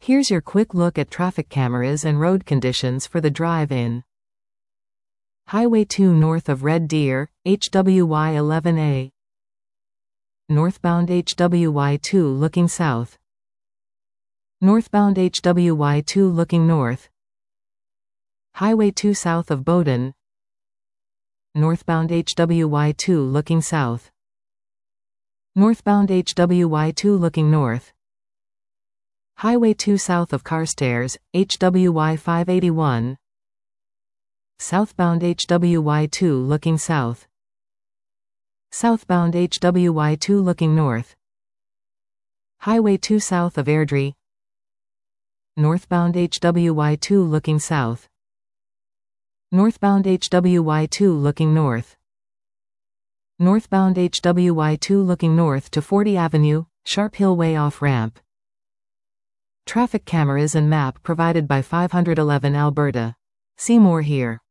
Here's your quick look at traffic cameras and road conditions for the drive-in. Highway 2 north of Red Deer, HWY 11A. Northbound HWY 2 looking south. Northbound HWY 2 looking north. Highway 2 south of Bowdoin. Northbound HWY 2 looking south. Northbound HWY 2 looking north. Highway 2 south of Carstairs, HWY 581. Southbound HWY 2 looking south. Southbound HWY 2 looking north. Highway 2 south of Airdrie. Northbound HWY 2 looking south. Northbound HWY 2 looking north. Northbound HWY 2 looking north to 40 Avenue, Sharp Hill Way off-ramp. Traffic cameras and map provided by 511 Alberta. See more here.